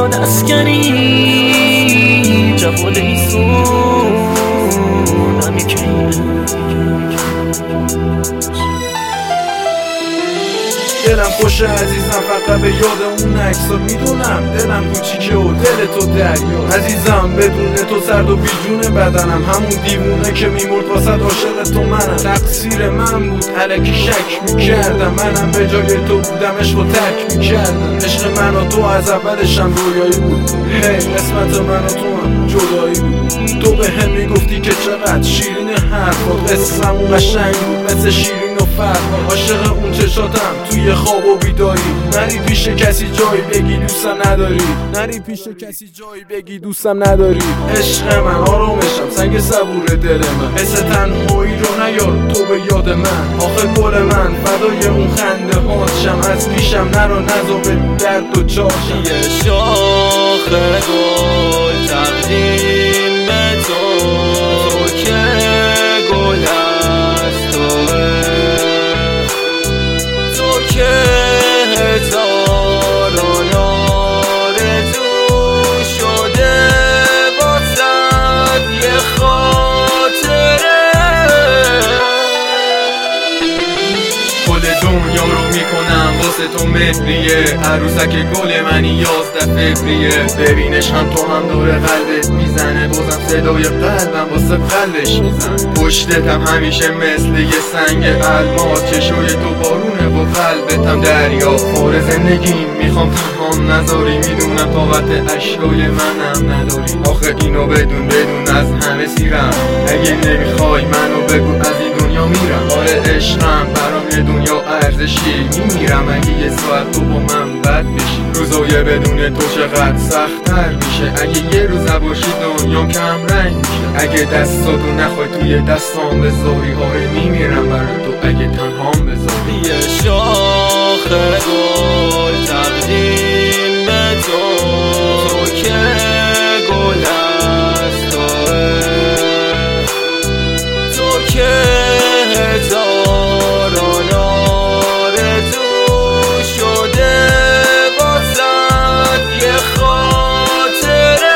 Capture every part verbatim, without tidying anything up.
داد اسکنی جوال ایسون همی کنه دلم خوشه عزیزم فقط به یاد اون عکسات میدونم دلم کوچیکه و دل تو دریا عزیزم بدون تو سرد و بیجونه بدنم همون دیوونه که میمرد واسد عاشق تو منم تقصیر من بود الکی شک میکردم منم به جای تو بودم عشق و ترک میکردم عشق من و تو از اولشم رویایی بود هی قسمت من و تو هم جدایی بود تو به هم میگفتی که چقدر شیرین حرفات قصه‌مون قشنگ بود مثل شیرین و فرهاد عاشق اون چشاتم توی خواب و بیداری نری پیش کسی جایی بگی دوستم نداری نری پیش کسی جایی بگی دوستم نداری عشق من آرامشم سنگ صبور دل من حس تنهایی رو نیار تو به یاد من آخه گل من فدای اون خنده هاتشم از پیشم نرو نزا به درد و چاشم یه شاخه گل تقدیم به تو تو که گل از توه تو که هزاران آرزو شده واسد یه خاطره کل دنیا رو میکنم واسه تو مهریه عروسک گل منی یازده فوریه ببینش هم تو هم دور قلبت میزنه بازم صدای قلبم واسه قلبش میزنه پشتتم همیشه مثل یه سنگ الماس چشوی تو بارونه و قلبتم دریا مور زندگیم میخوام تنهام نذاری میدونم طاقت اشکای منم نداری آخه اینو بدون بدون از همه سیرم اگه نمیخوای منو بگو از این دنیا میرم آره عشقم برام یه دنیا ارزشی میمیرم اگه یه ساعت تو با من بد بشی روزای بدون تو چقدر سخت‌تر میشه اگه یه روز نباشی دنیا کم رنگ میشه اگه دستاتو نخوای توی دستام بذاری آره میمیرم برای تو اگه تنهام بذاری یه شاخه گل تقدیم به تو تو که گل از توه تو که هزاران آرزو شده واسد یه خاطره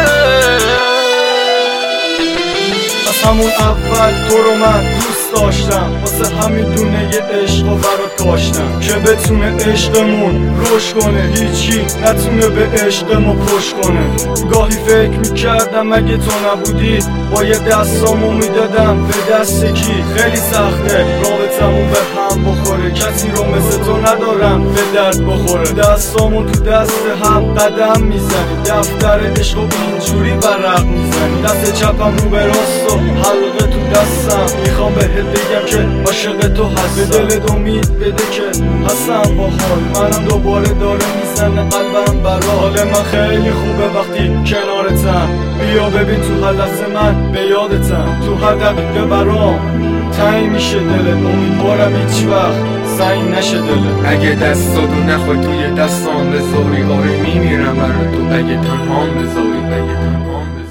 از همون اول تو رو من دوست داشتم واسه همین دونه یه عشق و برات کاشتم که بتونه عشقمون روش کنه هیچی نتونه به عشق ما پشت کنه گاهی فکر میکردم اگه تو نبودی با یه دستامو میدادم به دست کی خیلی سخته رابطمون به هم بخوره کسی رو مثل تو ندارم به درد بخوره دستامون تو دست هم قدم میزنی دفتر عشق و اینجوری ورق میزنی دست چپم رو به راست و حلقه تو دستم میخوام بهت بگم که عاشق تو هست به دلت امید بده که هستم با حال منم دوباره داره میزنه قلبم برا حال من خیلی خوبه وقتی کنارتم بیا ببین تو هر لحظه من به یادتم تو هر دقیقه برام تنگ میشه دلت امیدوارم هیچ وقت سنگ نشه دلت اگه دستاتو نخوای توی دستام بذاری آره میمیرم برای تو اگه تنهام بذاری اگه تنهام بذاری